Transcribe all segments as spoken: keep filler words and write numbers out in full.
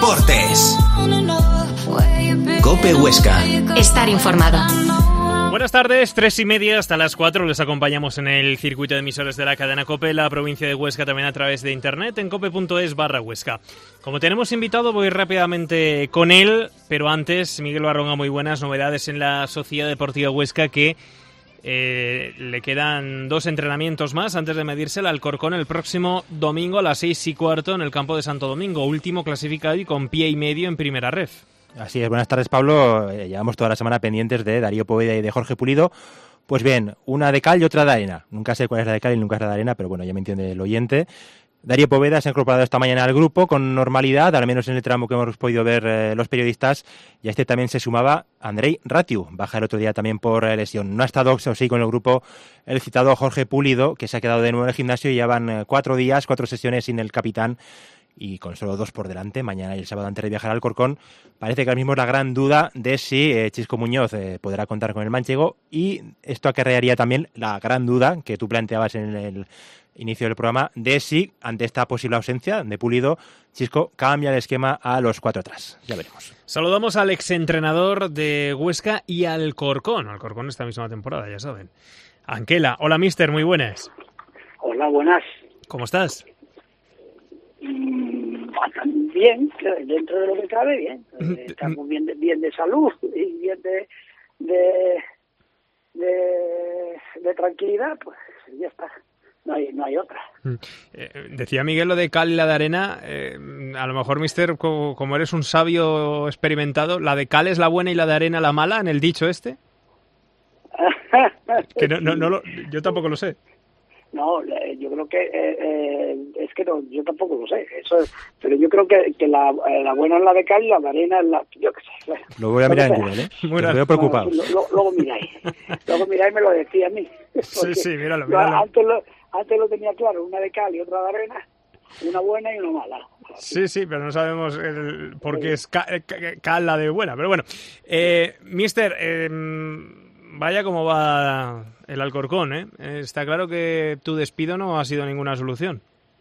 Deportes. COPE Huesca. Estar informado. Buenas tardes, tres y media hasta las cuatro. Les acompañamos en el circuito de emisores de la cadena COPE, la provincia de Huesca, también a través de internet en cope.es barra Huesca. Como tenemos invitado, voy rápidamente con él, pero antes, Miguel Barronga, muy buenas novedades en la Sociedad Deportiva Huesca, que eh, le quedan dos entrenamientos más antes de medirse al Alcorcón el próximo domingo a las seis y cuarto en el campo de Santo Domingo, último clasificado y con pie y medio en primera ref. Así es, buenas tardes, Pablo. Eh, llevamos toda la semana pendientes de Darío Poveda y de Jorge Pulido. Pues bien, una de cal y otra de arena. Nunca sé cuál es la de cal y nunca es la de arena, pero bueno, ya me entiende el oyente. Darío Poveda se ha incorporado esta mañana al grupo con normalidad, al menos en el tramo que hemos podido ver eh, los periodistas, y a este también se sumaba Andrei Ratiu, baja el otro día también por eh, lesión. No ha estado, eso sí, con el grupo el citado Jorge Pulido, que se ha quedado de nuevo en el gimnasio y ya van eh, cuatro días, cuatro sesiones sin el capitán, y con solo dos por delante, mañana y el sábado antes de viajar al Alcorcón. Parece que ahora mismo es la gran duda de si eh, Chisco Muñoz eh, podrá contar con el manchego, y esto acarrearía también la gran duda que tú planteabas en el inicio del programa de si, ante esta posible ausencia de Pulido, Chisco cambia el esquema a los cuatro atrás. Ya veremos. Saludamos al exentrenador de Huesca y al Alcorcón, Alcorcón esta misma temporada, ya saben. Anquela, hola mister, muy buenas. Hola, buenas. ¿Cómo estás? Bien, dentro de lo que cabe, bien. Estamos bien de, bien de salud y bien de de, de de tranquilidad, pues ya está. No hay, no hay otra. Eh, decía Miguel lo de cal y la de arena. Eh, a lo mejor, mister, como, como eres un sabio experimentado, ¿la de cal es la buena y la de arena la mala en el dicho este? Que no, no, no lo, yo tampoco lo sé. No, yo creo que eh, eh, es que no, yo tampoco lo sé, eso es, pero yo creo que, que la, la buena es la de cal y la de arena es la, yo qué sé. Lo voy a mirar en Google, ¿eh? Me veo preocupado. No, lo, luego miráis, luego miráis me lo decía a mí. Sí, sí, míralo, míralo. Antes lo, antes lo tenía claro, una de cal y otra de arena, una buena y una mala. Sí, sí, pero no sabemos el, por qué es cal, cal la de buena, pero bueno. Eh, mister, eh, vaya cómo va el Alcorcón, ¿eh? Está claro que tu despido no ha sido ninguna solución.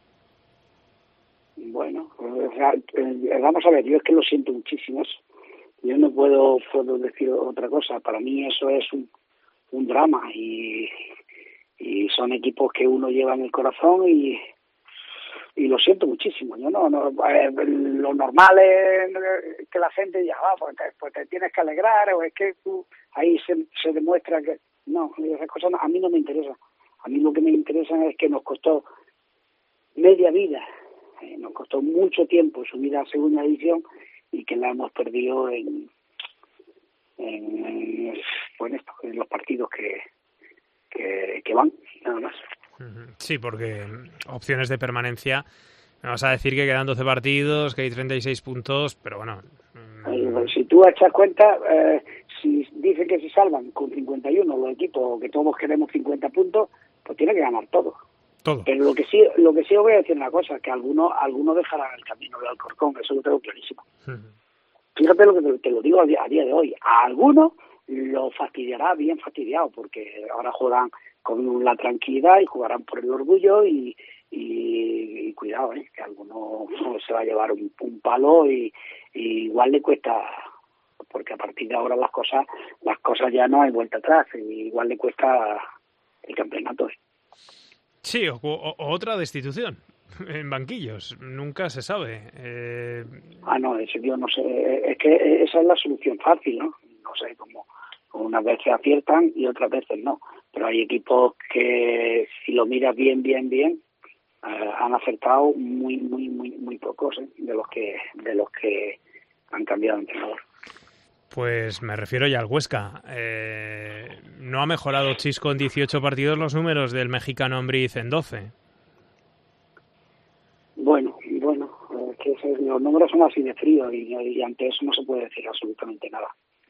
Bueno, o sea, eh, vamos a ver, yo es que lo siento muchísimo eso. Yo no puedo, puedo decir otra cosa. Para mí eso es un, un drama y, y son equipos que uno lleva en el corazón y, y lo siento muchísimo. Yo no, no eh, lo normal es que la gente ya va, pues te, pues te tienes que alegrar, o es que tú ahí se, se demuestra que no, esas cosas a mí no me interesan. A mí lo que me interesa es que nos costó media vida, eh, nos costó mucho tiempo subir a segunda división y que la hemos perdido en en, en, pues esto, en los partidos que, que que van, nada más. Sí, porque opciones de permanencia, me vas a decir que quedan doce partidos, que hay treinta y seis puntos, pero bueno. Mmm... Si tú echas cuenta, eh, si dicen que se salvan con cincuenta y uno los equipos, que todos queremos cincuenta puntos, pues tiene que ganar todo. Todo. Pero lo que sí, lo que sí os voy a decir una cosa, que algunos algunos dejarán el camino del Alcorcón, eso lo tengo clarísimo. Uh-huh. Fíjate lo que te, te lo digo a día, a día de hoy. A algunos lo fastidiará bien fastidiado, porque ahora juegan con la tranquilidad y jugarán por el orgullo y, y, y cuidado, ¿eh? Que alguno se va a llevar un, un palo y, y igual le cuesta, porque a partir de ahora las cosas las cosas ya no hay vuelta atrás, y igual le cuesta el campeonato. Sí, o, o, o otra destitución en banquillos, nunca se sabe. Eh... Ah, no, eso yo no sé, es que esa es la solución fácil, ¿no? No sé, como unas veces aciertan y otras veces no, pero hay equipos que si lo miras bien, bien, bien, eh, han acertado muy, muy, muy, muy pocos, ¿eh? de los que de los que han cambiado de entrenador. Pues me refiero ya al Huesca. Eh, ¿No ha mejorado Chisco en dieciocho partidos los números del mexicano Ambriz en doce? Bueno, bueno, eh, que ese, los números son así de frío y, y ante eso no se puede decir absolutamente nada.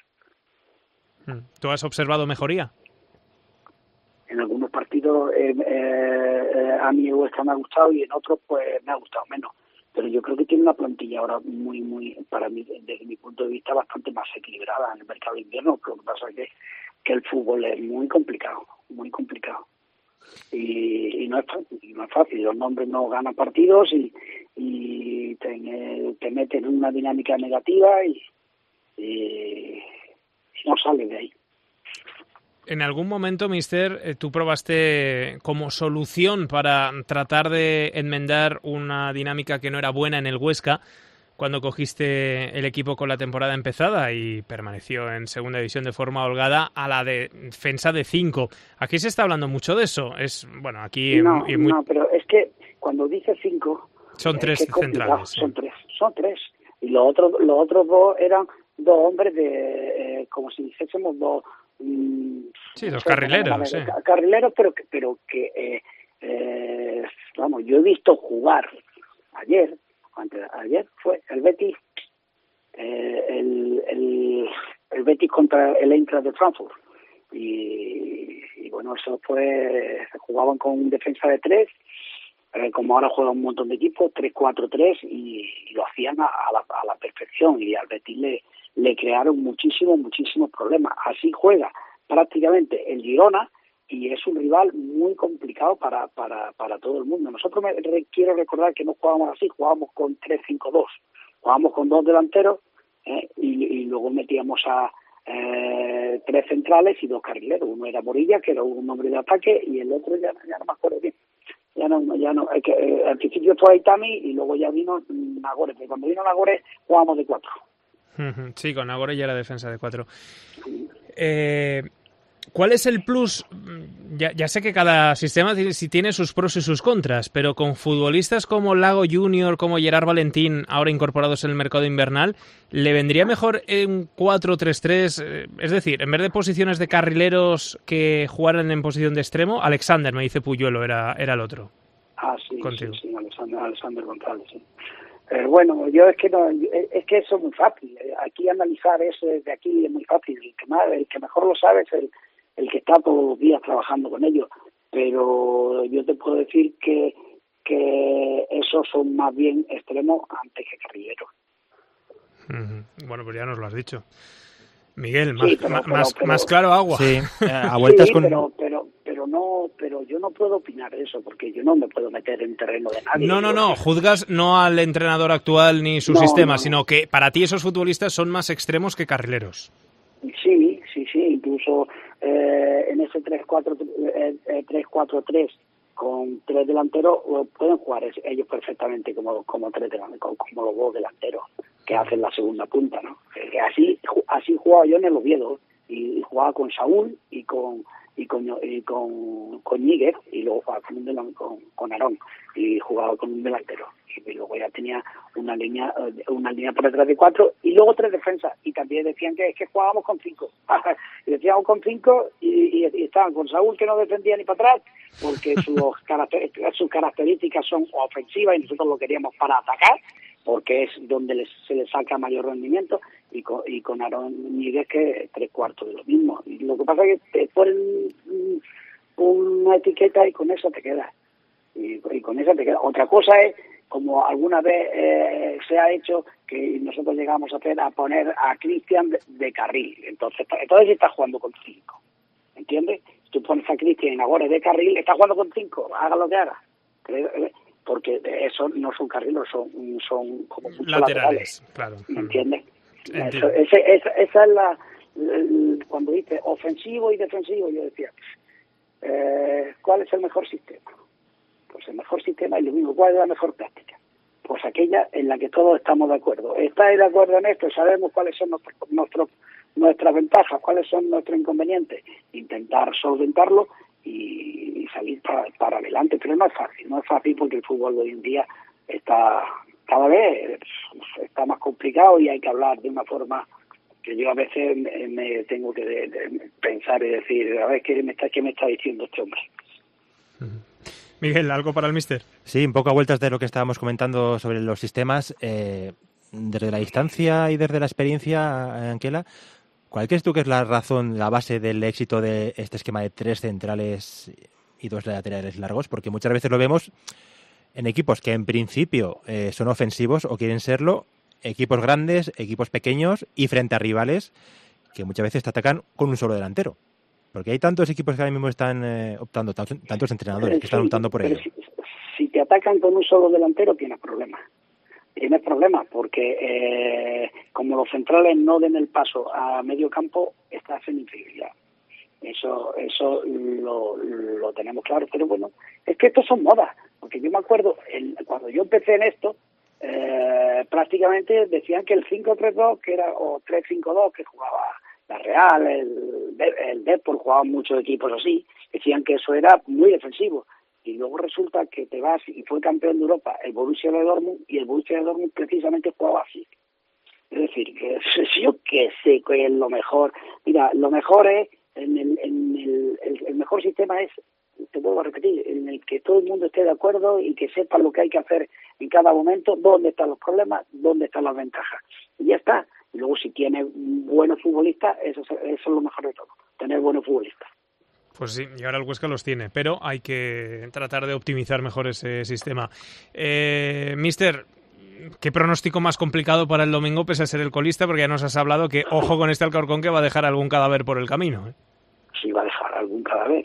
¿Tú has observado mejoría? En algunos partidos eh, eh, a mí Huesca me ha gustado y en otros pues me ha gustado menos. Pero yo creo que tiene una plantilla ahora muy, muy, para mí, desde mi punto de vista, bastante más equilibrada en el mercado de invierno. Lo que pasa es que, que el fútbol es muy complicado, muy complicado. Y, y no es fácil, no es fácil. Los nombres no ganan partidos y, y ten, eh, ten mete en una dinámica negativa y, y, y no sale de ahí. En algún momento, mister, eh, tú probaste como solución para tratar de enmendar una dinámica que no era buena en el Huesca, cuando cogiste el equipo con la temporada empezada y permaneció en segunda división de forma holgada, a la de defensa de cinco. Aquí se está hablando mucho de eso. Es bueno, aquí no, y muy... no, pero es que cuando dice cinco son tres es que es centrales. Sí. Son tres, son tres. Y los otros, los otros dos eran dos hombres de, eh, como si dijésemos dos. Mmm, sí, no dos sé, carrileros. Sí. Carrileros, pero que, pero que eh, eh, vamos, yo he visto jugar ayer. Antes, ayer fue el Betis eh, el, el, el Betis contra el Eintracht de Frankfurt y, y bueno, eso fue, jugaban con un defensa de tres, eh, como ahora juega un montón de equipos, tres cuatro tres, y, y lo hacían a, a, la, a la perfección, y al Betis le, le crearon muchísimos, muchísimos problemas. Así juega prácticamente el Girona, y es un rival muy complicado para para para todo el mundo. Nosotros me re, quiero recordar que no jugábamos así, jugábamos con tres cinco dos, jugábamos con dos delanteros eh, y, y luego metíamos a eh, tres centrales y dos carrileros. Uno era Morilla, que era un hombre de ataque, y el otro ya, ya no me acuerdo bien. Ya no, ya no, es que, eh, al principio fue Aitami y luego ya vino Nagore, pero cuando vino Nagore jugábamos de cuatro. Sí, con Nagore ya era defensa de cuatro. Eh... ¿Cuál es el plus? Ya, ya sé que cada sistema tiene, si tiene sus pros y sus contras, pero con futbolistas como Lago Junior, como Gerard Valentín, ahora incorporados en el mercado invernal, ¿le vendría mejor un cuatro tres tres? Es decir, en vez de posiciones de carrileros que jugaran en posición de extremo, Alexander, me dice Puyuelo, era, era el otro. Ah, sí, Contigo. sí, sí, Alexander, Alexander González, sí. Eh, bueno, yo es que no, es que eso es muy fácil. Aquí analizar eso desde aquí es muy fácil. El que, más, el que mejor lo sabe es el el que está todos los días trabajando con ellos, pero yo te puedo decir que que esos son más bien extremos antes que carrileros. Uh-huh. Bueno, pues ya nos lo has dicho. Miguel, más, sí, pero, pero, más, pero, más claro agua. Sí, a vueltas sí, con... pero, pero, pero, no, pero yo no puedo opinar de eso, porque yo no me puedo meter en terreno de nadie. No, no, no, juzgas no al entrenador actual ni su no, sistema, no, sino no. que para ti esos futbolistas son más extremos que carrileros. Sí, sí, sí, incluso eh, en ese tres cuatro tres con tres delanteros pueden jugar ellos perfectamente como como tres delanteros, como los dos delanteros que hacen la segunda punta, ¿no? Eh, así así jugaba yo en el Oviedo, y jugaba con Saúl y con y con y con, con Níguez, y luego jugaba con un delan, con, con Aarón, y jugaba con un delantero, y luego ya tenía una línea una línea por detrás de cuatro y luego tres defensas, y también decían que es que jugábamos con cinco y decíamos con cinco y, y, y estaban con Saúl, que no defendía ni para atrás porque sus, caracter, sus características son ofensivas y nosotros lo queríamos para atacar, porque es donde les, se les saca mayor rendimiento, y con, y con Aarón Níguez que tres cuartos de lo mismo. Y lo que pasa es que te ponen una etiqueta y con eso te quedas. Y, y con eso te quedas. Otra cosa es, como alguna vez eh, se ha hecho, que nosotros llegamos a hacer, a poner a Cristian de, de carril. Entonces, entonces estás jugando con cinco. ¿Entiendes? Tú pones a Cristian ahora de carril, estás jugando con cinco, haga lo que haga. Porque eso no son carriles, son son como muchos laterales, laterales, claro. ¿Me entiendes? Eso, ese, esa, esa es la, el, cuando dice ofensivo y defensivo, yo decía, eh, ¿cuál es el mejor sistema? Pues el mejor sistema es lo mismo. ¿Cuál es la mejor práctica? Pues aquella en la que todos estamos de acuerdo. ¿Estáis de acuerdo en esto? ¿Sabemos cuáles son nuestros, nuestros, nuestras ventajas? ¿Cuáles son nuestros inconvenientes? Intentar solventarlo y salir para, para adelante, pero no es fácil, no es fácil porque el fútbol de hoy en día está cada vez está más complicado, y hay que hablar de una forma que yo a veces me, me tengo que de, de pensar y decir, a ver, ¿qué me está, qué me está diciendo este hombre? Miguel, ¿algo para el míster? Sí, un poco a vueltas de lo que estábamos comentando sobre los sistemas, eh, desde la distancia y desde la experiencia, Anquela, ¿cuál crees tú que es la razón, la base del éxito de este esquema de tres centrales y dos laterales largos? Porque muchas veces lo vemos en equipos que en principio eh, son ofensivos o quieren serlo, equipos grandes, equipos pequeños y frente a rivales que muchas veces te atacan con un solo delantero. Porque hay tantos equipos que ahora mismo están eh, optando, tantos entrenadores que están sí, optando por ello. Si, si te atacan con un solo delantero tienes problemas, tienes problemas, porque eh, como los centrales no den el paso a medio campo, estás en inferioridad. Eso eso lo, lo tenemos claro, pero bueno, es que estos son modas, porque yo me acuerdo, en, cuando yo empecé en esto, eh, prácticamente decían que el cinco tres dos, que era, o tres cinco dos, que jugaba la Real, el, el Depor, jugaban muchos equipos así, decían que eso era muy defensivo, y luego resulta que te vas, y fue campeón de Europa el Borussia de Dortmund, y el Borussia de Dortmund precisamente jugaba así. Es decir, que yo que sé que es lo mejor. Mira, lo mejor es, en el, en el, el, el mejor sistema es, te vuelvo a repetir, en el que todo el mundo esté de acuerdo y que sepa lo que hay que hacer en cada momento, dónde están los problemas, dónde están las ventajas. Y ya está. Y luego si tienes buenos futbolistas, eso, eso es lo mejor de todo, tener buenos futbolistas. Pues sí, y ahora el Huesca los tiene, pero hay que tratar de optimizar mejor ese sistema. Eh, Mister, ¿qué pronóstico más complicado para el domingo pese a ser el colista? Porque ya nos has hablado que ojo con este Alcorcón, que va a dejar algún cadáver por el camino, ¿eh? Sí, va a dejar algún cadáver.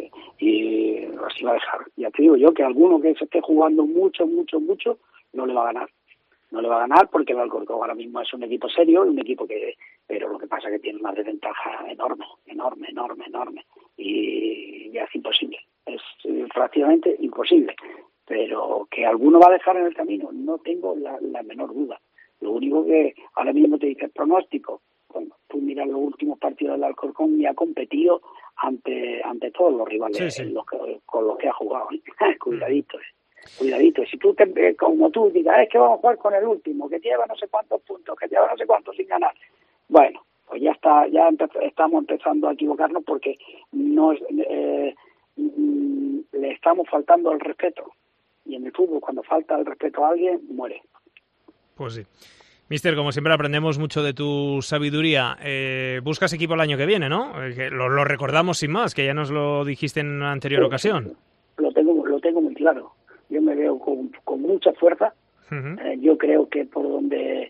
Y así va a dejar. Ya te digo yo que alguno que se esté jugando mucho, mucho, mucho, no le va a ganar. No le va a ganar porque el Alcorcón ahora mismo es un equipo serio, un equipo que, pero lo que pasa es que tiene una desventaja enorme, enorme, enorme, enorme. Y ya es imposible. Es prácticamente imposible. Pero que alguno va a dejar en el camino, no tengo la, la menor duda. Lo único que ahora mismo te dice el pronóstico. Bueno, tú miras los últimos partidos del Alcorcón y ha competido ante ante todos los rivales sí, sí. Los que, con los que ha jugado. Cuidadito, eh. Cuidadito. Si tú, te, como tú digas, es que vamos a jugar con el último, que lleva no sé cuántos puntos, que lleva no sé cuántos sin ganar. Bueno, pues ya está, ya empe- estamos empezando a equivocarnos porque no eh, mm, le estamos faltando el respeto. Y en el fútbol, cuando falta el respeto a alguien, muere. Pues sí. Mister, como siempre aprendemos mucho de tu sabiduría. Eh, buscas equipo el año que viene, ¿no? Eh, que lo, lo recordamos sin más, que ya nos lo dijiste en una anterior sí, ocasión. Lo tengo, lo tengo muy claro. Yo me veo con, con mucha fuerza. Uh-huh. Eh, yo creo que por donde,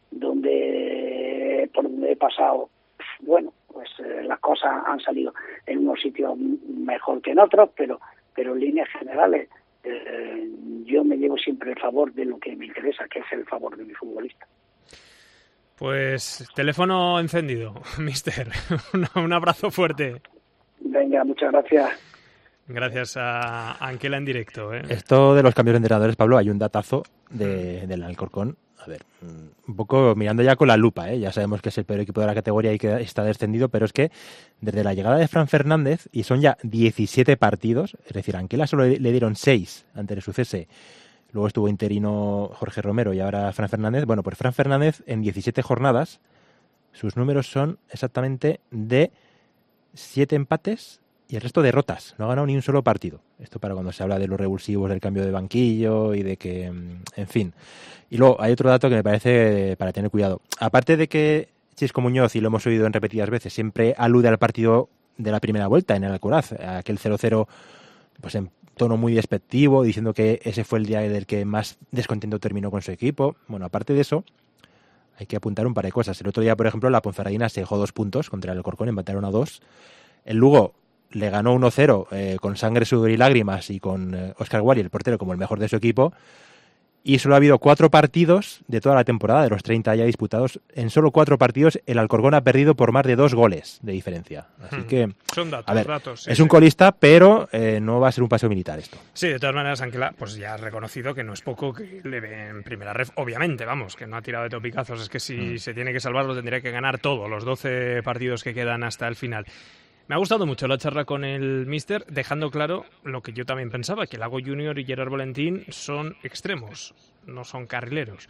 donde, por donde he pasado, bueno, pues eh, las cosas han salido en unos sitios mejor que en otros, pero, pero en líneas generales eh, yo me llevo siempre el favor de lo que me interesa, que es el favor de mi futbolista. Pues teléfono encendido, mister. Un abrazo fuerte. Venga, muchas gracias. Gracias a Anquela en directo, ¿eh? Esto de los cambios de entrenadores, Pablo, hay un datazo de, del Alcorcón. A ver, un poco mirando ya con la lupa, ¿eh? Ya sabemos que es el peor equipo de la categoría y que está descendido, pero es que desde la llegada de Fran Fernández, y son ya diecisiete partidos, es decir, a Anquela solo le dieron seis antes de su cese. Luego estuvo interino Jorge Romero y ahora Fran Fernández. Bueno, pues Fran Fernández en diecisiete jornadas, sus números son exactamente de siete empates y el resto derrotas. No ha ganado ni un solo partido. Esto para cuando se habla de los revulsivos del cambio de banquillo y de que, en fin. Y luego hay otro dato que me parece para tener cuidado. Aparte de que Chisco Muñoz, y lo hemos oído en repetidas veces, siempre alude al partido de la primera vuelta en el Alcoraz, aquel cero cero, pues en tono muy despectivo, diciendo que ese fue el día del que más descontento terminó con su equipo. Bueno, aparte de eso, hay que apuntar un par de cosas. El otro día, por ejemplo, la Ponferradina se dejó dos puntos contra el Alcorcón, empataron a dos. El Lugo le ganó uno cero eh, con sangre, sudor y lágrimas y con eh, Óscar Guari, el portero, como el mejor de su equipo. Y solo ha habido cuatro partidos de toda la temporada, de los treinta ya disputados. En solo cuatro partidos el Alcorcón ha perdido por más de dos goles de diferencia. Así hmm. que, son datos, a ver, datos. Sí, es sí. un colista, pero eh, no va a ser un paseo militar esto. Sí, de todas maneras, Anquela pues ya ha reconocido que no es poco que le ve en primera ref. Obviamente, vamos, que no ha tirado de topicazos. Es que si hmm. se tiene que salvar, lo tendría que ganar todo, los doce partidos que quedan hasta el final. Me ha gustado mucho la charla con el míster, dejando claro lo que yo también pensaba, que Lago Junior y Gerard Valentín son extremos, no son carrileros.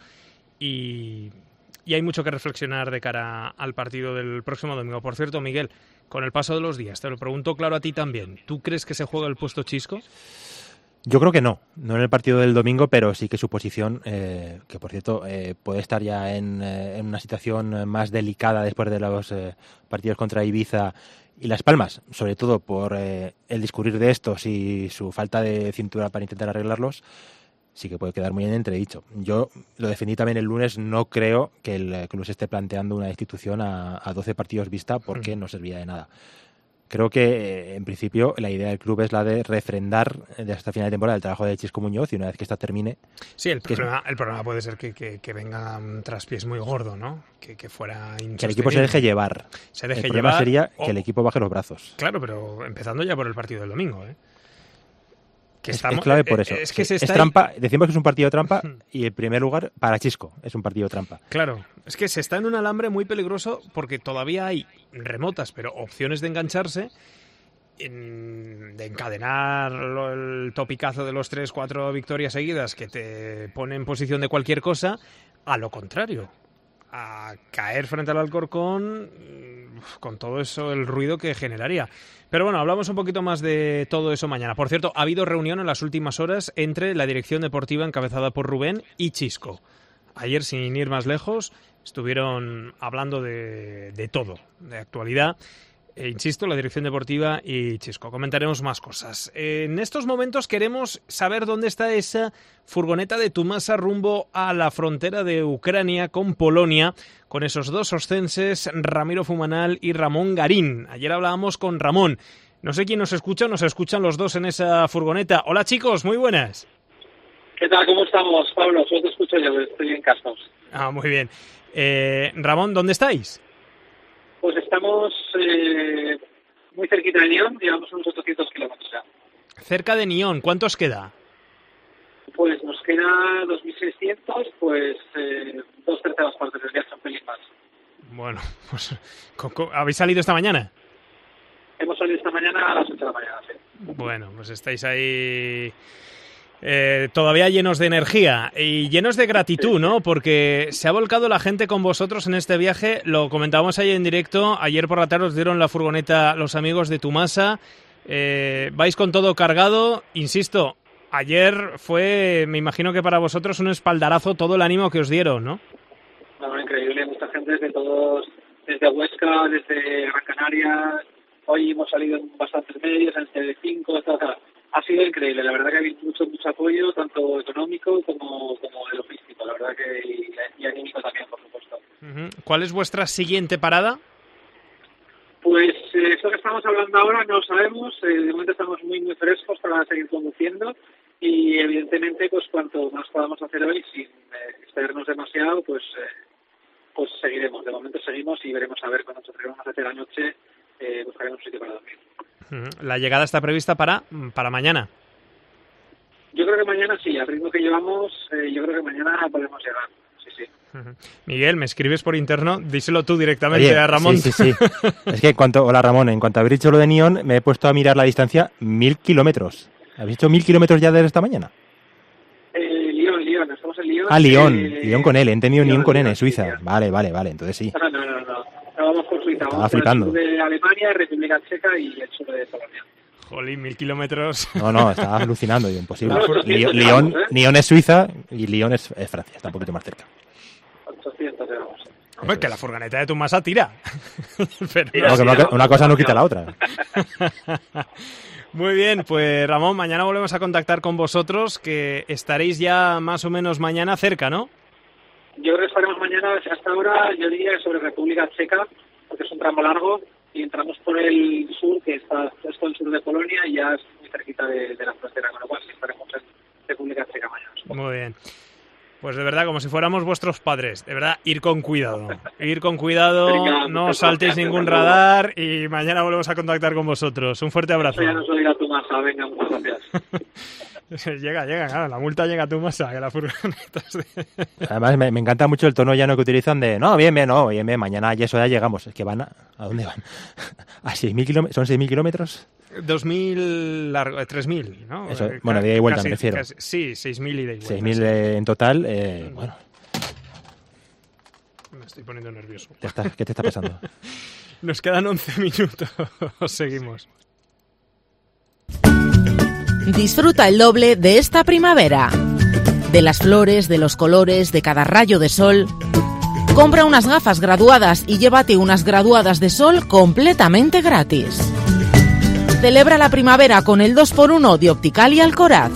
Y, y hay mucho que reflexionar de cara al partido del próximo domingo. Por cierto, Miguel, con el paso de los días, te lo pregunto claro a ti también, ¿tú crees que se juega el puesto Chisco? Yo creo que no, no en el partido del domingo, pero sí que su posición, eh, que por cierto eh, puede estar ya en, eh, en una situación más delicada después de los eh, partidos contra Ibiza y Las Palmas, sobre todo por eh, el discurrir de estos y su falta de cintura para intentar arreglarlos, sí que puede quedar muy en entredicho. Yo lo defendí también el lunes, no creo que el club se esté planteando una destitución a, a doce partidos vista porque mm. no servía de nada. Creo que, en principio, la idea del club es la de refrendar de hasta final de temporada el trabajo de Chisco Muñoz y una vez que esta termine... Sí, el problema, el problema puede ser que, que, que venga un traspiés muy gordo, ¿no? Que, que fuera insostenible. Que el equipo se deje llevar. Se deje el problema llevar, sería o... que el equipo baje los brazos. Claro, pero empezando ya por el partido del domingo, ¿eh? Que es, estamos, es clave por eso. Es, que sí, se es está trampa. Decimos que es un partido trampa y, en primer lugar, para Chisco es un partido trampa. Claro, es que se está en un alambre muy peligroso porque todavía hay remotas, pero opciones de engancharse, en, de encadenar lo, el topicazo de los tres, cuatro victorias seguidas que te pone en posición de cualquier cosa, a lo contrario, a caer frente al Alcorcón con todo eso, el ruido que generaría. Pero bueno, hablamos un poquito más de todo eso mañana. Por cierto, ha habido reunión en las últimas horas entre la dirección deportiva encabezada por Rubén y Chisco. Ayer, sin ir más lejos, estuvieron hablando de, de todo, de actualidad. E insisto, la dirección deportiva y Chisco. Comentaremos más cosas. En estos momentos queremos saber dónde está esa furgoneta de Tumasa rumbo a la frontera de Ucrania con Polonia, con esos dos oscenses, Ramiro Fumanal y Ramón Garín. Ayer hablábamos con Ramón. No sé quién nos escucha, nos escuchan los dos en esa furgoneta. Hola chicos, muy buenas. ¿Qué tal? ¿Cómo estamos, Pablo? Yo te escucho yo, estoy en Cascos. Ah, muy bien. Eh, Ramón, ¿dónde estáis? Pues estamos eh, muy cerquita de Lyon, llevamos unos ochocientos kilómetros ya. Cerca de Lyon, ¿cuánto os queda? Pues nos queda dos mil seiscientos, pues eh, dos terceras partes del viaje, un pelín más. Bueno, pues ¿habéis salido esta mañana? Hemos salido esta mañana a las ocho de la mañana, sí. Bueno, pues estáis ahí... Eh, todavía llenos de energía y llenos de gratitud, ¿no? Porque se ha volcado la gente con vosotros en este viaje. Lo comentábamos ayer en directo. Ayer por la tarde os dieron la furgoneta los amigos de Tumasa. Eh, vais con todo cargado. Insisto, ayer fue, me imagino que para vosotros, un espaldarazo todo el ánimo que os dieron, ¿no? No, increíble. Mucha gente desde todos, desde Huesca, desde Gran Canaria. Hoy hemos salido en bastantes medios, en T V cinco, etcétera. Ha sido increíble, la verdad que ha habido mucho mucho apoyo, tanto económico como, como de logístico, la verdad que y, y anímico también, por supuesto. Uh-huh. ¿Cuál es vuestra siguiente parada? Pues eh, eso que estamos hablando ahora no lo sabemos, eh, de momento estamos muy muy frescos para seguir conduciendo y evidentemente pues cuanto más podamos hacer hoy sin eh, excedernos demasiado, pues eh, pues seguiremos, de momento seguimos y veremos a ver cuando nos atrevamos a hacer la noche, eh, buscaremos un sitio para dormir. La llegada está prevista para, para mañana. Yo creo que mañana sí, al ritmo que llevamos, eh, yo creo que mañana podemos llegar. Sí, sí. Uh-huh. Miguel, me escribes por interno, díselo tú directamente. Oye, a Ramón. Sí, sí, sí. Es que en cuanto, hola Ramón, en cuanto habéis dicho lo de Lyon, me he puesto a mirar la distancia, mil kilómetros. ¿Habéis hecho mil kilómetros ya desde esta mañana? Eh, Lyon, Lyon, estamos en Lyon. Ah, Lyon, eh, Lyon con él, he entendido Lyon, Lyon con N, Suiza. Lyon. Vale, vale, vale, entonces sí. No, no, no, no. No vamos por Suiza, Estaba vamos flipando. por el sur de Alemania, República Checa y el sur de Polonia. Jolín, mil kilómetros. No, no, estaba alucinando, yo, imposible. No, ochocientos, Lyon, Lyon, ¿eh? Lyon es Suiza y Lyon es, es Francia, está un poquito más cerca. ochocientos, digamos. Hombre, que la furgoneta de Tumasa tira. Pero Tira, no, que tira, una, una cosa no quita la otra. Muy bien, pues Ramón, mañana volvemos a contactar con vosotros, que estaréis ya más o menos mañana cerca, ¿no? Yo creo que estaremos mañana, hasta ahora, yo diría sobre República Checa, porque es un tramo largo, y entramos por el sur, que está justo al sur de Polonia, y ya es muy cerquita de, de la frontera, con lo cual sí estaremos en República Checa mañana. Muy bien. Pues de verdad, como si fuéramos vuestros padres, de verdad, ir con cuidado, ir con cuidado, Venga, no saltéis ningún radar y mañana volvemos a contactar con vosotros. Un fuerte abrazo. Eso ya no soy la Tumasa, venga, muchas gracias. Llega, llega, claro, la multa llega a Tumasa, que la furgoneta. Además, me, me encanta mucho el tono llano que utilizan de, no, bien, bien, no, bien, bien, mañana y eso ya llegamos. Es que van, a, ¿a dónde van? ¿A seis mil kilómetros? ¿Son seis mil kilómetros? dos mil, largo, tres mil, ¿no? Eso, bueno, de ida y vuelta, casi, me refiero. Casi, sí, seis mil ida y vuelta. seis mil eh, en total, eh, bueno. Me estoy poniendo nervioso. ¿Qué, está, ¿Qué te está pasando? Nos quedan once minutos, seguimos. Disfruta el doble de esta primavera. De las flores, de los colores, de cada rayo de sol. Compra unas gafas graduadas y llévate unas graduadas de sol completamente gratis. Celebra la primavera con el dos por uno de Opticalia Alcoraz.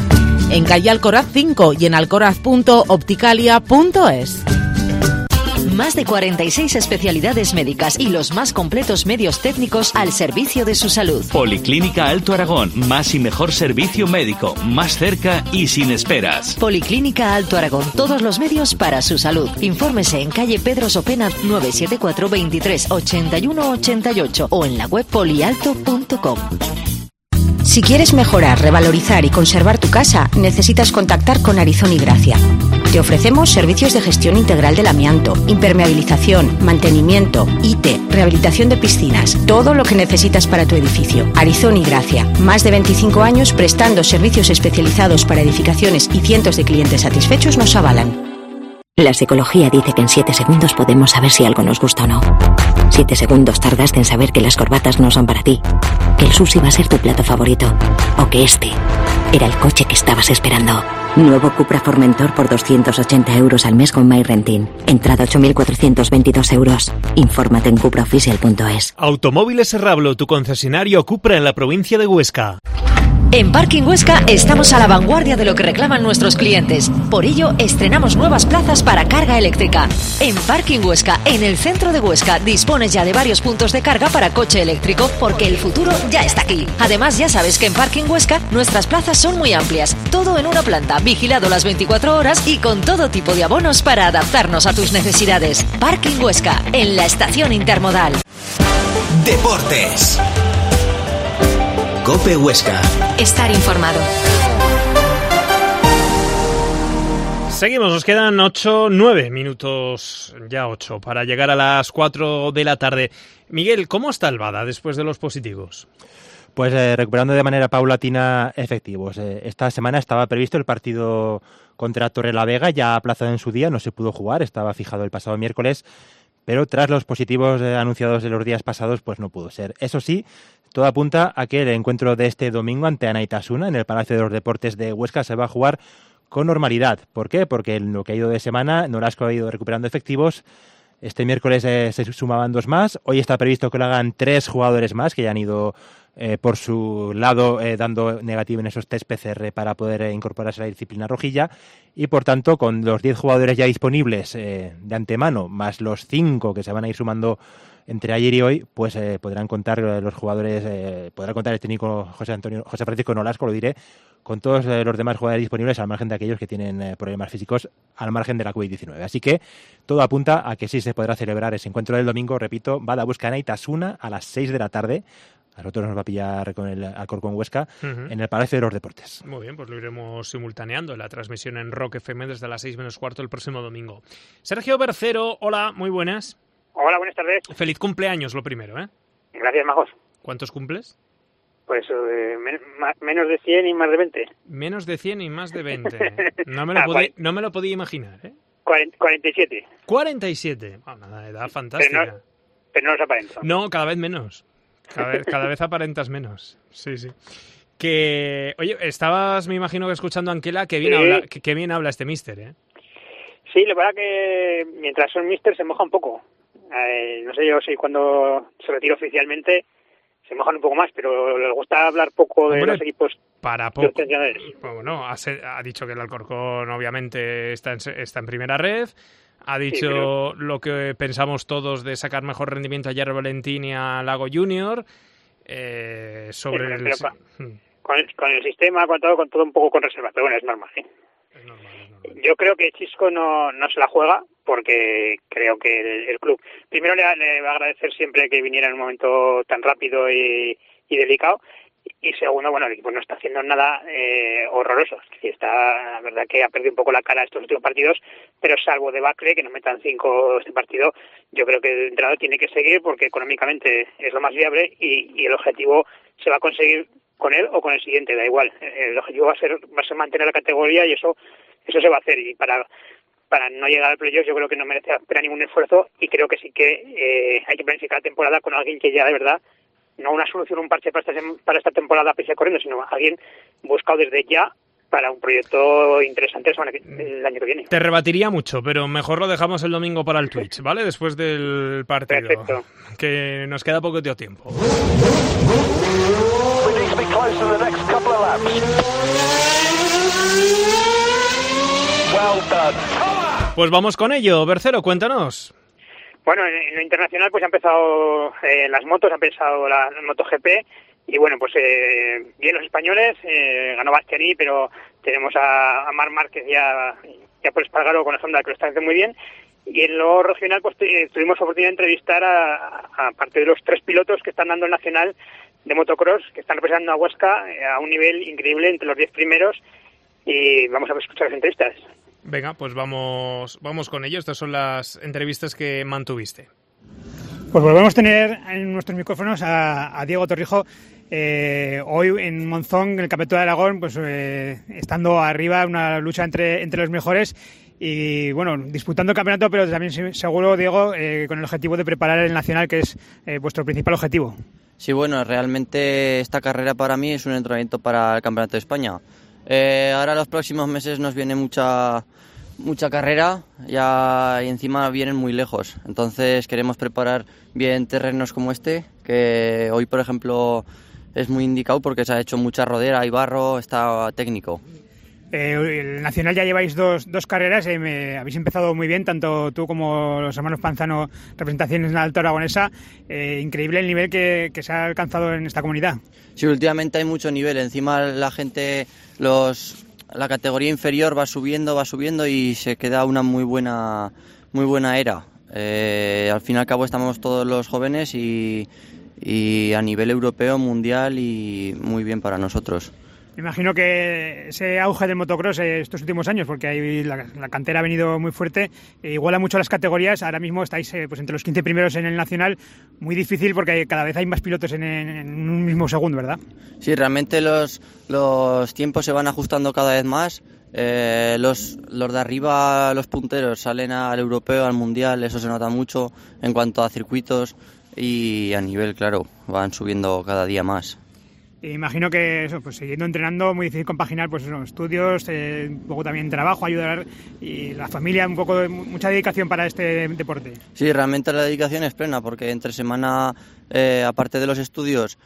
En calle Alcoraz cinco y en alcoraz punto opticalia punto es. Más de cuarenta y seis especialidades médicas y los más completos medios técnicos al servicio de su salud. Policlínica Alto Aragón, más y mejor servicio médico, más cerca y sin esperas. Policlínica Alto Aragón, todos los medios para su salud. Infórmese en calle Pedro Sopena nueve siete cuatro, veintitrés, ochenta y uno, ochenta y ocho o en la web polialto punto com. Si quieres mejorar, revalorizar y conservar tu casa, necesitas contactar con Arizón y Gracia. Te ofrecemos servicios de gestión integral del amianto, impermeabilización, mantenimiento, I T, rehabilitación de piscinas, todo lo que necesitas para tu edificio. Arizón y Gracia, más de veinticinco años prestando servicios especializados para edificaciones y cientos de clientes satisfechos nos avalan. La psicología dice que en siete segundos podemos saber si algo nos gusta o no. Siete segundos tardaste en saber que las corbatas no son para ti, que el sushi va a ser tu plato favorito, o que este era el coche que estabas esperando. Nuevo Cupra Formentor por doscientos ochenta euros al mes con MyRentin. Entrada ocho mil cuatrocientos veintidós euros. Infórmate en cupraoficial punto es. Automóviles Serrablo, tu concesionario Cupra en la provincia de Huesca. En Parking Huesca estamos a la vanguardia de lo que reclaman nuestros clientes. Por ello, estrenamos nuevas plazas para carga eléctrica. En Parking Huesca, en el centro de Huesca, dispones ya de varios puntos de carga para coche eléctrico, porque el futuro ya está aquí. Además, ya sabes que en Parking Huesca nuestras plazas son muy amplias. Todo en una planta, vigilado las veinticuatro horas y con todo tipo de abonos para adaptarnos a tus necesidades. Parking Huesca, en la estación intermodal. Deportes. COPE Huesca. Estar informado. Seguimos, nos quedan ocho, nueve minutos, ya ocho, para llegar a las cuatro de la tarde. Miguel, ¿cómo está el Bada después de los positivos? Pues eh, recuperando de manera paulatina efectivos. Eh, esta semana estaba previsto el partido contra Torrelavega, ya aplazado en su día, no se pudo jugar, estaba fijado el pasado miércoles, pero tras los positivos eh, anunciados de los días pasados, pues no pudo ser. Eso sí, todo apunta a que el encuentro de este domingo ante Anaitasuna en el Palacio de los Deportes de Huesca se va a jugar con normalidad. ¿Por qué? Porque en lo que ha ido de semana, Nolasco ha ido recuperando efectivos. Este miércoles eh, se sumaban dos más. Hoy está previsto que lo hagan tres jugadores más que ya han ido eh, por su lado eh, dando negativo en esos test P C R para poder eh, incorporarse a la disciplina rojilla. Y por tanto, con los diez jugadores ya disponibles eh, de antemano, más los cinco que se van a ir sumando entre ayer y hoy, pues eh, podrán contar eh, los jugadores, eh, podrá contar el técnico José Antonio, José Francisco Nolasco, lo diré, con todos eh, los demás jugadores disponibles al margen de aquellos que tienen eh, problemas físicos al margen de la COVID diecinueve. Así que todo apunta a que sí se podrá celebrar ese encuentro del domingo, repito, Bada Huesca Anaitasuna a las seis de la tarde. A nosotros nos va a pillar con el Alcorcón Huesca uh-huh. en el Palacio de los Deportes. Muy bien, pues lo iremos simultaneando en la transmisión en Rock F M desde las seis menos cuarto el próximo domingo. Sergio Bercero, hola, muy buenas. Hola, buenas tardes. Feliz cumpleaños, lo primero, ¿eh? Gracias, majos. ¿Cuántos cumples? Pues eh, men- ma- menos de cien y más de veinte. Menos de cien y más de veinte. No me lo, ah, podía, no me lo podía imaginar, ¿eh? cuarenta y siete. cuarenta y siete. Oh, una edad fantástica. Pero no, pero no los aparento. No, cada vez menos. Cada vez, cada vez aparentas menos. Sí, sí. Que, oye, estabas, me imagino que escuchando a Anquela, que bien, sí. habla, que, que bien habla este míster, ¿eh? Sí, la verdad que mientras son míster se moja un poco. Eh, no sé yo si cuando se retira oficialmente se mojan un poco más, pero les gusta hablar poco de Hombre, los equipos. Para poco. Bueno, ha, ha dicho que el Alcorcón obviamente está en, está en primera red. Ha dicho sí, pero... lo que pensamos todos de sacar mejor rendimiento a Gerard Valentín y a Lago Junior. Eh, sobre sí, el... pero, hmm. con, el, con el sistema, con todo, con todo un poco con reserva, pero bueno, es normal, ¿eh? Es normal, es normal. Yo creo que Chisco no, no se la juega porque creo que el, el club primero le, le va a agradecer siempre que viniera en un momento tan rápido y, y delicado. Y segundo, bueno, el equipo no está haciendo nada eh, horroroso. Es decir, está, la verdad que ha perdido un poco la cara estos últimos partidos, pero salvo debacle, que nos metan cinco este partido, yo creo que el entrenador tiene que seguir porque económicamente es lo más viable y, y el objetivo se va a conseguir con él o con el siguiente, da igual. El objetivo va a ser, va a ser mantener la categoría y eso eso se va a hacer. Y para para no llegar al playoff yo creo que no merece la pena ningún esfuerzo y creo que sí que eh, hay que planificar la temporada con alguien que ya de verdad, no una solución, un parche para esta, para esta temporada pese a corriendo, sino alguien buscado desde ya para un proyecto interesante el año que viene. Te rebatiría mucho, pero mejor lo dejamos el domingo para el Twitch, ¿vale? Después del partido. Perfecto. Que nos queda poco tiempo. Pues vamos con ello. Bercero, cuéntanos. Bueno, en lo internacional pues ha empezado eh, las motos, ha empezado la, la MotoGP y bueno, pues eh, bien los españoles, eh, ganó Bastianini, pero tenemos a, a Marc Márquez y a, y a Pol Espargaro con la Honda que lo están haciendo muy bien. Y en lo regional pues t- tuvimos oportunidad de entrevistar a, a parte de los tres pilotos que están dando el nacional de motocross, que están representando a Huesca eh, a un nivel increíble entre los diez primeros, y vamos a escuchar las entrevistas. Venga, pues vamos, vamos con ello. Estas son las entrevistas que mantuviste. Pues volvemos a tener en nuestros micrófonos a, a Diego Torrijo, eh, hoy en Monzón, en el Campeonato de Aragón, pues eh, estando arriba, una lucha entre, entre los mejores y bueno, disputando el campeonato, pero también seguro, Diego, eh, con el objetivo de preparar el nacional, que es eh, vuestro principal objetivo. Sí, bueno, realmente esta carrera para mí es un entrenamiento para el Campeonato de España. Eh, ahora los próximos meses nos viene mucha mucha carrera ya, y encima vienen muy lejos, entonces queremos preparar bien terrenos como este, que hoy por ejemplo es muy indicado porque se ha hecho mucha rodera, hay barro, está técnico. Eh, el Nacional ya lleváis dos, dos carreras, eh, me, habéis empezado muy bien, tanto tú como los hermanos Panzano, representaciones en la Alta Aragonesa. Eh, increíble el nivel que, que se ha alcanzado en esta comunidad. Sí, últimamente hay mucho nivel, encima la gente, los la categoría inferior va subiendo, va subiendo y se queda una muy buena, muy buena era. Eh, al fin y al cabo estamos todos los jóvenes y, y a nivel europeo, mundial y muy bien para nosotros. Me imagino que ese auge del motocross estos últimos años, porque ahí la, la cantera ha venido muy fuerte, eh, iguala mucho las categorías. Ahora mismo estáis eh, pues entre los quince primeros en el nacional, muy difícil porque cada vez hay más pilotos en, en un mismo segundo, ¿verdad? Sí, realmente los, los tiempos se van ajustando cada vez más. Eh, los, los de arriba, los punteros, salen al europeo, al mundial, eso se nota mucho en cuanto a circuitos y a nivel, claro, van subiendo cada día más. Imagino que eso, pues siguiendo entrenando, muy difícil compaginar pues eso, estudios, eh, un poco también trabajo, ayudar y la familia, un poco de mucha dedicación para este deporte. Sí, realmente la dedicación es plena porque entre semana, eh, aparte de los estudios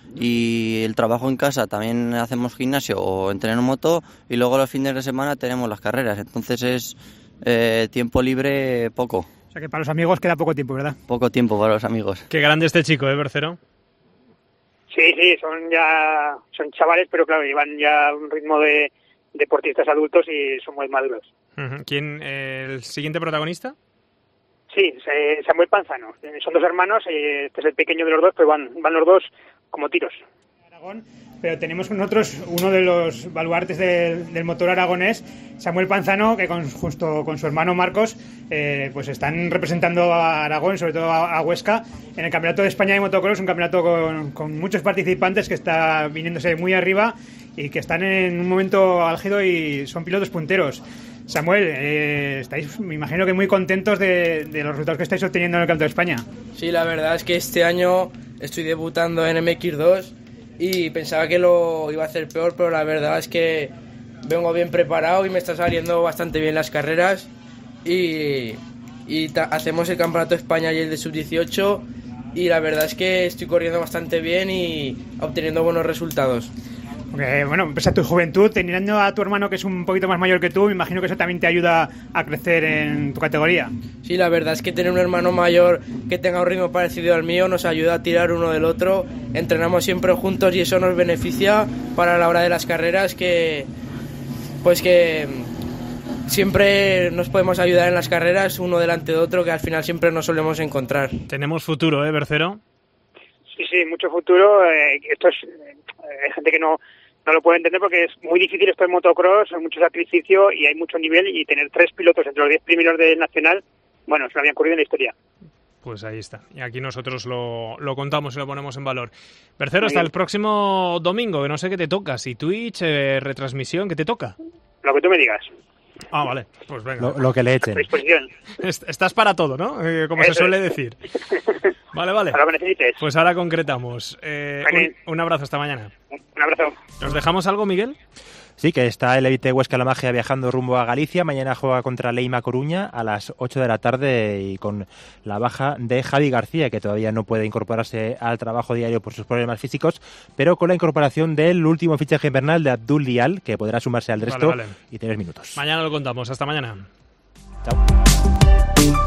y el trabajo en casa, también hacemos gimnasio o entreno moto y luego los fines de semana tenemos las carreras, entonces es eh, tiempo libre poco. O sea que para los amigos queda poco tiempo, ¿verdad? Poco tiempo para los amigos. Qué grande este chico, ¿eh, Bercero? Sí, sí, son ya son chavales, pero claro, llevan ya un ritmo de deportistas adultos y son muy maduros. ¿Quién, eh, el siguiente protagonista? Sí, Samuel Panzano. Son dos hermanos, este es el pequeño de los dos, pero van, van los dos como tiros. Aragón, pero tenemos con nosotros uno de los baluartes del, del motor aragonés, Samuel Panzano, que con, justo con su hermano Marcos eh, pues están representando a Aragón, sobre todo a, a Huesca, en el Campeonato de España de Motocross, un campeonato con, con muchos participantes que está viniéndose muy arriba y que están en un momento álgido y son pilotos punteros. Samuel, eh, estáis, me imagino que muy contentos de, de los resultados que estáis obteniendo en el Campeonato de España. Sí, la verdad es que este año estoy debutando en M X dos y pensaba que lo iba a hacer peor, pero la verdad es que vengo bien preparado y me está saliendo bastante bien las carreras y, y ta- hacemos el Campeonato de España y el de sub dieciocho y la verdad es que estoy corriendo bastante bien y obteniendo buenos resultados. Porque, bueno, pese a tu juventud, teniendo a tu hermano que es un poquito más mayor que tú, me imagino que eso también te ayuda a crecer en tu categoría. Sí, la verdad es que tener un hermano mayor que tenga un ritmo parecido al mío nos ayuda a tirar uno del otro, entrenamos siempre juntos y eso nos beneficia para la hora de las carreras, que pues que siempre nos podemos ayudar en las carreras uno delante de otro, que al final siempre nos solemos encontrar. Tenemos futuro, ¿eh, Bercero? Sí, sí, mucho futuro. Eh, esto es, eh, hay gente que no no lo puede entender porque es muy difícil esto en motocross, hay mucho sacrificio y hay mucho nivel, y tener tres pilotos entre los diez primeros del nacional, bueno, se lo habían ocurrido en la historia. Pues ahí está. Y aquí nosotros lo, lo contamos y lo ponemos en valor. Bercero, hasta el próximo domingo, que no sé qué te toca. Si Twitch, eh, retransmisión, ¿qué te toca? Lo que tú me digas. Ah, vale. Pues venga. Lo, lo que le echen. Estás para todo, ¿no? Eh, como Eso se suele es. decir. Vale, vale. Para lo que necesites. Pues ahora concretamos. Eh, un, un abrazo, hasta mañana. Un abrazo. ¿Nos dejamos algo, Miguel? Sí, que está el Elite Huesca La Magia viajando rumbo a Galicia. Mañana juega contra Leima Coruña a las ocho de la tarde y con la baja de Javi García, que todavía no puede incorporarse al trabajo diario por sus problemas físicos, pero con la incorporación del último fichaje invernal de Abdul Dial, que podrá sumarse al resto vale, vale. y tener minutos. Mañana lo contamos. Hasta mañana. Chao.